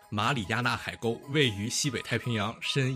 马里亚纳海沟位于西北太平洋，深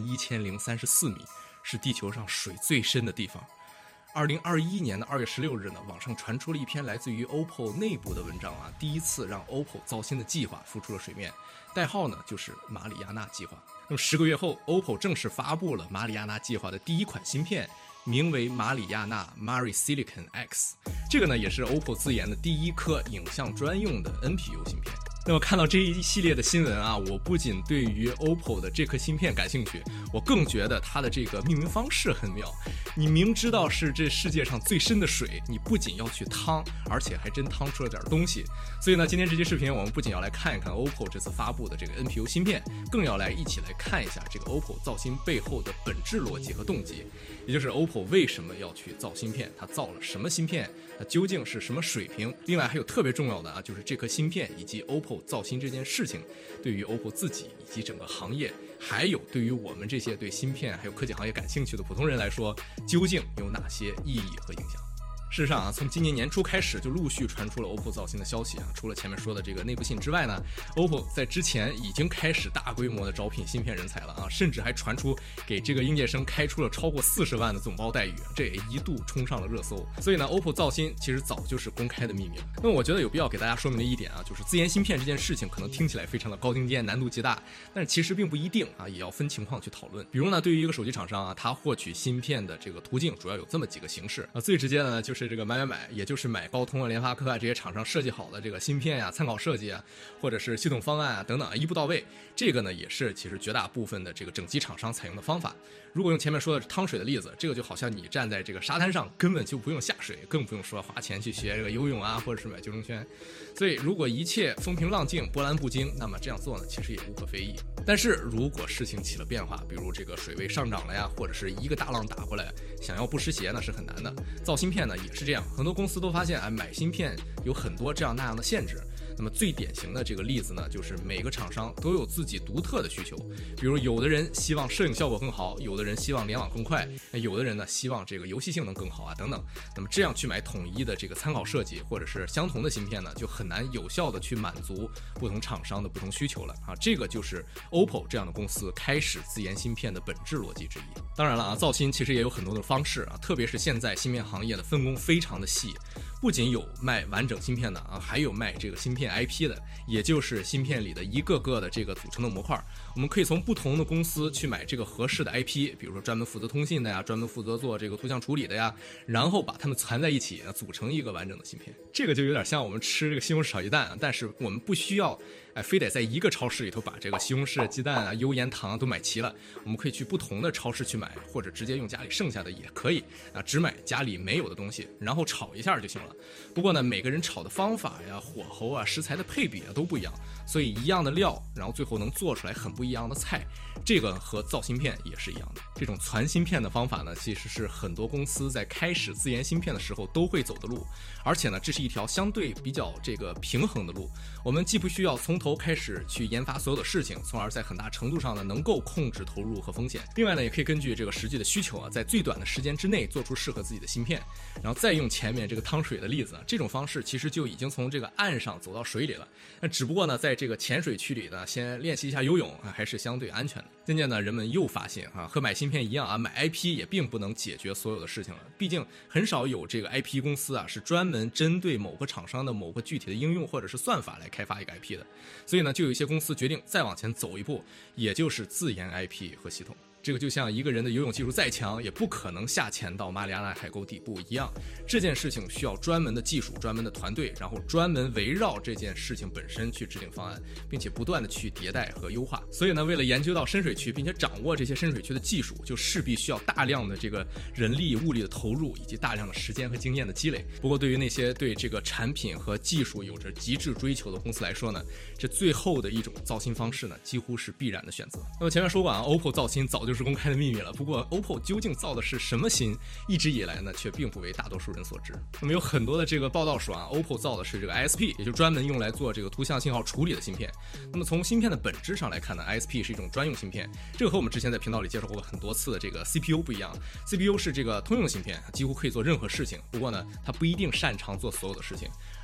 11034米，是地球上水最深的地方。2021年的2月16日呢，网上传出了一篇来自于 OPPO 内部的文章啊，第一次让 OPPO 造芯的计划浮出了水面，代号呢就是马里亚纳计划。那么10个月后 ，OPPO 正式发布了马里亚纳计划的第一款芯片，名为马里亚纳 Mari Silicon X。这个呢也是 OPPO 自研的第一颗影像专用的 NPU 芯片。那么看到这一系列的新闻啊，我不仅对于 OPPO 的这颗芯片感兴趣，我更觉得它的这个命名方式很妙。你明知道是这世界上最深的水，你不仅要去趟，而且还真趟出了点东西。所以呢，今天这期视频我们不仅要来看一看 OPPO 这次发布的这个 NPU 芯片，更要来一起来看一下这个 OPPO 造芯背后的本质逻辑和动机，也就是 OPPO 为什么要去造芯片，它造了什么芯片，它究竟是什么水平。另外还有特别重要的啊，就是这颗芯片以及 OPPO造芯这件事情对于 OPPO 自己以及整个行业，还有对于我们这些对芯片还有科技行业感兴趣的普通人来说，究竟有哪些意义和影响。事实上啊，从今年年初开始就陆续传出了 OPPO 造芯的消息啊。除了前面说的这个内部信之外呢 ，OPPO 在之前已经开始大规模的招聘芯片人才了啊，甚至还传出给这个应届生开出了超过40万的总包待遇，这也一度冲上了热搜。所以呢 ，OPPO 造芯其实早就是公开的秘密了。那么我觉得有必要给大家说明的一点啊，就是自研芯片这件事情可能听起来非常的高精尖，难度极大，但是其实并不一定啊，也要分情况去讨论。比如呢，对于一个手机厂商啊，它获取芯片的这个途径主要有这么几个形式啊，最直接的呢就是这个买，也就是买高通啊、联发科啊这些厂商设计好的这个芯片呀、参考设计啊，或者是系统方案啊等等，一步到位。这个呢也是其实绝大部分的这个整机厂商采用的方法。如果用前面说的趟水的例子，这个就好像你站在这个沙滩上，根本就不用下水，更不用说花钱去学这个游泳啊，或者是买救生圈。所以如果一切风平浪静、波澜不惊，那么这样做呢其实也无可非议。但是如果事情起了变化，比如这个水位上涨了呀，或者是一个大浪打过来，想要不湿鞋呢是很难的。造芯片呢也是这样，很多公司都发现啊，买芯片有很多这样那样的限制。那么最典型的这个例子呢，就是每个厂商都有自己独特的需求，比如有的人希望摄影效果更好，有的人希望联网更快，有的人呢希望这个游戏性能更好啊等等。那么这样去买统一的这个参考设计或者是相同的芯片呢，就很难有效的去满足不同厂商的不同需求了啊。这个就是 OPPO 这样的公司开始自研芯片的本质逻辑之一。当然了啊，造芯其实也有很多的方式啊，特别是现在芯片行业的分工非常的细，不仅有卖完整芯片的啊，还有卖这个芯片 IP 的，也就是芯片里的一个个的这个组成的模块。我们可以从不同的公司去买这个合适的 IP， 比如说专门负责通信的呀，专门负责做这个图像处理的呀，然后把它们攒在一起，组成一个完整的芯片。这个就有点像我们吃这个西红柿炒鸡蛋，但是我们不需要非得在一个超市里头把这个西红柿、鸡蛋啊、油盐糖都买齐了，我们可以去不同的超市去买，或者直接用家里剩下的也可以啊，只买家里没有的东西，然后炒一下就行了。不过呢，每个人炒的方法呀、火候啊、食材的配比啊都不一样，所以一样的料，然后最后能做出来很不一样的菜，这个和造芯片也是一样的。这种攒芯片的方法呢，其实是很多公司在开始自研芯片的时候都会走的路，而且呢，这是一条相对比较这个平衡的路。我们既不需要从头开始去研发所有的事情，从而在很大程度上呢能够控制投入和风险。另外呢，也可以根据这个实际的需求啊，在最短的时间之内做出适合自己的芯片，然后再用前面这个趟水的例子啊，这种方式其实就已经从这个岸上走到水里了。那只不过呢，在这个浅水区里呢，先练习一下游泳啊，还是相对安全的。渐渐呢，人们又发现啊，和买芯片一样啊，买 IP 也并不能解决所有的事情了。毕竟很少有这个 IP 公司啊，是专门针对某个厂商的某个具体的应用或者是算法来开发一个 IP 的。所以呢，就有一些公司决定再往前走一步，也就是自研 IP 和系统。这个就像一个人的游泳技术再强，也不可能下潜到马里亚纳海沟底部一样，这件事情需要专门的技术、专门的团队，然后专门围绕这件事情本身去制定方案，并且不断的去迭代和优化。所以呢，为了研究到深水区，并且掌握这些深水区的技术，就势必需要大量的这个人力物力的投入，以及大量的时间和经验的积累。不过对于那些对这个产品和技术有着极致追求的公司来说呢，这最后的一种造芯方式呢，几乎是必然的选择。那么前面说过啊 ，OPPO 造芯早就是公开的秘密了。不过 OPPO 究竟造的是什么芯，一直以来呢，却并不为大多数人所知。那么有很多的这个报道说啊 ，OPPO 造的是这个 ISP， 也就专门用来做这个图像信号处理的芯片。那么从芯片的本质上来看呢 ，ISP 是一种专用芯片，这个和我们之前在频道里介绍过很多次的这个 CPU 不一样。CPU 是这个通用芯片，几乎可以做任何事情。不过呢，它不一定擅长做所有的事情。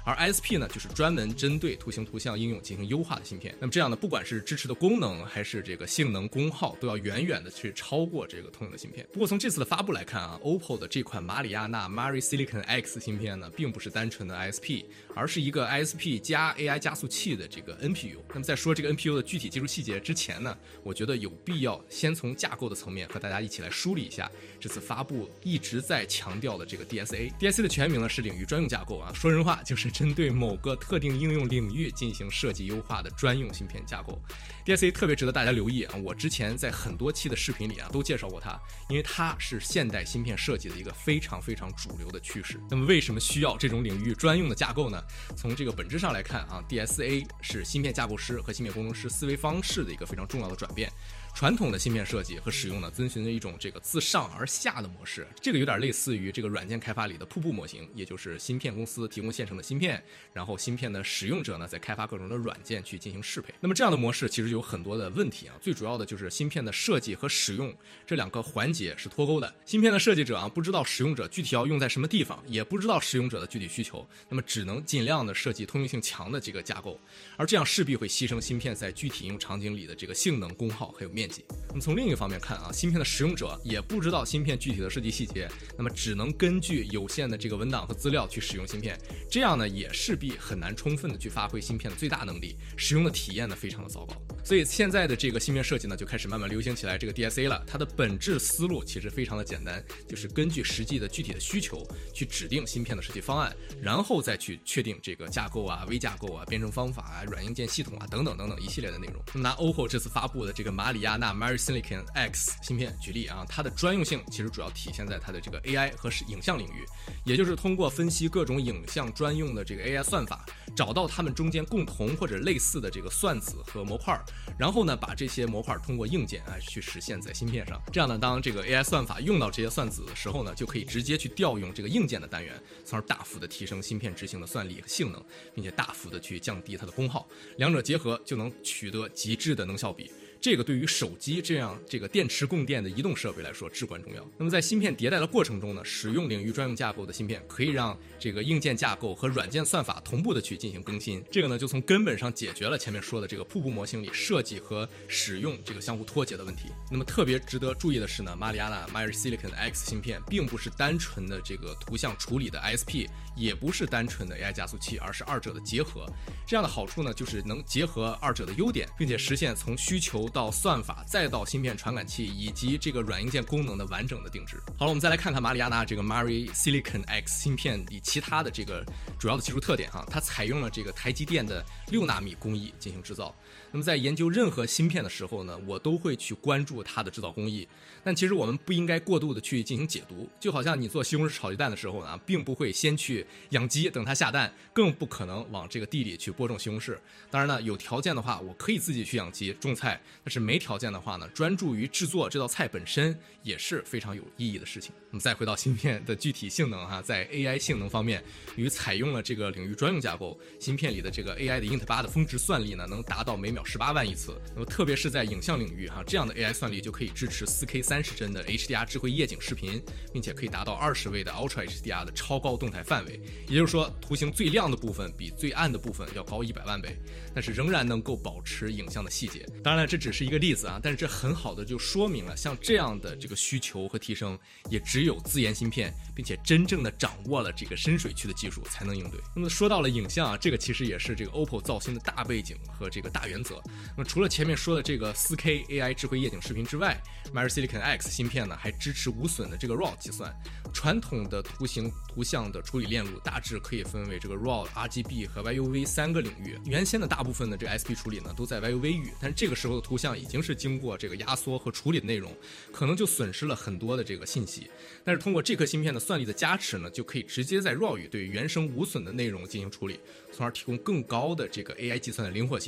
而 ISP 呢，就是专门针对图形图像应用进行优化的芯片。那么这样呢，不管是支持的功能还是这个性能功耗，都要远远的去超过这个通用的芯片。不过从这次的发布来看啊 ，OPPO 的这款马里亚纳 Mari Silicon X 芯片呢，并不是单纯的 ISP， 而是一个 ISP 加 AI 加速器的这个 NPU。那么在说这个 NPU 的具体技术细节之前呢，我觉得有必要先从架构的层面和大家一起来梳理一下这次发布一直在强调的这个 DSA。DSA 的全名呢是领域专用架构啊，说人话就是针对某个特定应用领域进行设计优化的专用芯片架构。DSA 特别值得大家留意啊，我之前在很多期的视频里啊都介绍过它，因为它是现代芯片设计的一个非常非常主流的趋势。那么为什么需要这种领域专用的架构呢？从这个本质上来看啊 ，DSA 是芯片架构师和芯片工程师思维方式的一个非常重要的转变。传统的芯片设计和使用呢，遵循着一种这个自上而下的模式，这个有点类似于这个软件开发里的瀑布模型，也就是芯片公司提供现成的芯片，然后芯片的使用者呢在开发各种的软件去进行适配。那么这样的模式其实有很多的问题啊，最主要的就是芯片的设计和使用这两个环节是脱钩的。芯片的设计者啊不知道使用者具体要用在什么地方，也不知道使用者的具体需求，那么只能尽量的设计通用性强的这个架构，而这样势必会牺牲芯片在具体应用场景里的这个性能、功耗还有面积。那么从另一个方面看啊，芯片的使用者也不知道芯片具体的设计细节，那么只能根据有限的这个文档和资料去使用芯片，这样呢也势必很难充分的去发挥芯片的最大能力，使用的体验呢非常的糟糕。所以现在的这个芯片设计呢就开始慢慢流行起来这个 DSA 了，它的本质思路其实非常的简单，就是根据实际的具体的需求去指定芯片的设计方案，然后再去确定这个架构啊、微架构啊、编程方法啊、软硬件系统啊等等等等一系列的内容。拿 OPPO 这次发布的这个马里亚纳 Mari Silicon X 芯片举例啊，它的专用性其实主要体现在它的这个 AI 和影像领域，也就是通过分析各种影像专用的这个 AI 算法，找到它们中间共同或者类似的这个算子和模块，然后呢把这些模块通过硬件去实现在芯片上。这样呢，当这个 AI 算法用到这些算子的时候呢，就可以直接去调用这个硬件的单元，从而大幅的提升芯片执行的算力和性能，并且大幅的去降低它的功耗，两者结合就能取得极致的能效比。这个对于手机这样这个电池供电的移动设备来说至关重要。那么在芯片迭代的过程中呢，使用领域专用架构的芯片可以让这个硬件架构和软件算法同步的去进行更新，这个呢就从根本上解决了前面说的这个瀑布模型里设计和使用这个相互脱节的问题。那么特别值得注意的是呢，马里亚纳 Mari Silicon X 芯片并不是单纯的这个图像处理的 ISP， 也不是单纯的 AI 加速器，而是二者的结合。这样的好处呢，就是能结合二者的优点，并且实现从需求到算法再到芯片传感器以及这个软硬件功能的完整的定制。好了，我们再来看看马里亚纳这个 Mari Silicon X 芯片里其他的这个主要的技术特点哈，它采用了这个台积电的6纳米工艺进行制造。那么在研究任何芯片的时候呢，我都会去关注它的制造工艺，但其实我们不应该过度的去进行解读。就好像你做西红柿炒鸡蛋的时候呢，并不会先去养鸡等它下蛋，更不可能往这个地里去播种西红柿。当然呢，有条件的话我可以自己去养鸡种菜，但是没条件的话呢，专注于制作这道菜本身也是非常有意义的事情。那么再回到芯片的具体性能哈，在 AI 性能方面，与采用了这个领域专用架构，芯片里的这个 AI 的 int8 的峰值算力呢，能达到每秒18万亿次。那么特别是在影像领域哈，这样的 AI 算力就可以支持 4K 30帧的 HDR 智慧夜景视频，并且可以达到20位的 Ultra HDR 的超高动态范围。也就是说，图形最亮的部分比最暗的部分要高100万倍，但是仍然能够保持影像的细节。当然这只是一个例子啊，但是这很好的就说明了，像这样的这个需求和提升，也只有自研芯片，并且真正的掌握了这个深水区的技术才能应对。那么说到了影像啊，这个其实也是这个 OPPO 造芯的大背景和这个大原则。那么除了前面说的这个 4K AI 智慧夜景视频之外， Mari Silicon X 芯片呢还支持无损的这个 RAW 计算。传统的图形图像的处理链路大致可以分为这个 RAW、RGB 和 YUV 3个领域。原先的大部分的这个 SP 处理呢都在 YUV 域，但是这个时候的图像已经是经过这个压缩和处理的内容，可能就损失了很多的这个信息。但是通过这颗芯片的算力的加持呢，就可以直接在 RAW 域对原生无损的内容进行处理，从而提供更高的这个 AI 计算的灵活性。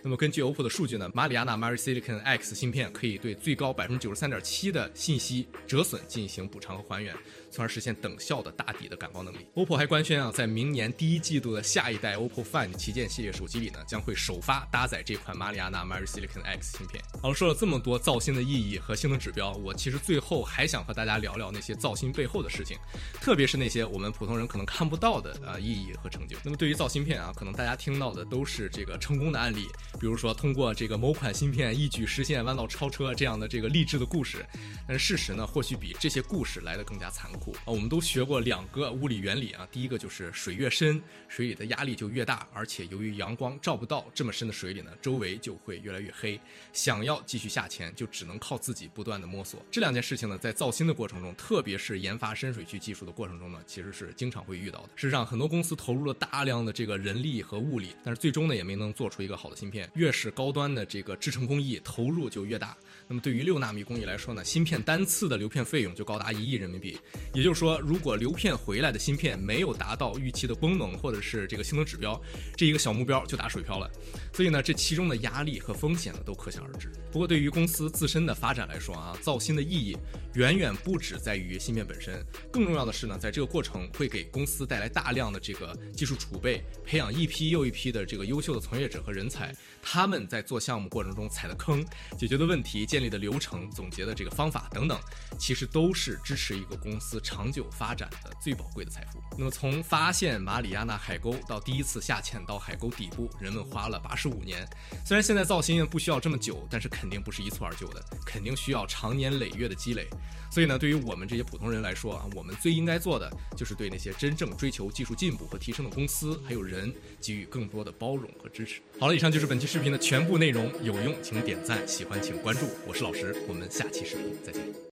那么根据 OPPO 的数据呢，马里亚纳 MariSilicon X 芯片可以对最高 93.7% 的信息折损进行补偿和还原，从而实现等效的大底的感光能力。OPPO 还官宣啊，在明年第一季度的下一代 OPPO Find 旗舰系列手机里呢，将会首发搭载这款马里亚纳 MariSilicon X 芯片。好了，说了这么多造芯的意义和性能指标，我其实最后还想和大家聊聊那些造芯背后的事情，特别是那些我们普通人可能看不到的意义和成就。那么对于造芯片啊，可能大家听到的都是这个成功的案例，比如说通过这个某款芯片一举实现弯道超车这样的这个励志的故事，但是事实呢，或许比这些故事来得更加残酷啊。我们都学过2个物理原理啊，第一个就是水越深，水里的压力就越大，而且由于阳光照不到这么深的水里呢，周围就会越来越黑，想要继续下潜，就只能靠自己不断的摸索。这2件事情呢，在造芯的过程中，特别是研发深水区技术的过程中呢，其实是经常会遇到的。事实上，很多公司投入了大量的这个人力和物力，但是最终呢，也没能做出一个好的芯片。越是高端的这个制程工艺，投入就越大。那么对于6纳米工艺来说呢，芯片单次的流片费用就高达1亿人民币。也就是说，如果流片回来的芯片没有达到预期的功能或者是这个性能指标，这一个小目标就打水漂了。所以呢，这其中的压力和风险呢，都可想而知。不过对于公司自身的发展来说啊，造芯的意义远远不只在于芯片本身，更重要的是呢，在这个过程会给公司带来大量的这个技术储备，培养一批又一批的这个优秀的从业者和人才，他们在做项目过程中踩的坑、解决的问题、建立的流程、总结的这个方法等等，其实都是支持一个公司长久发展的最宝贵的财富。那么从发现马里亚纳海沟到第一次下潜到海沟底部，人们花了85年。虽然现在造芯不需要这么久，但是肯定不是一蹴而就的，肯定需要长年累月的积累。所以呢，对于我们这些普通人来说啊，我们最应该做的就是对那些真正追求技术进步和提升的公司还有人给予更多的包容和支持。好了，以上就是本期视频的全部内容，有用请点赞，喜欢请关注，我是老石，我们下期视频再见。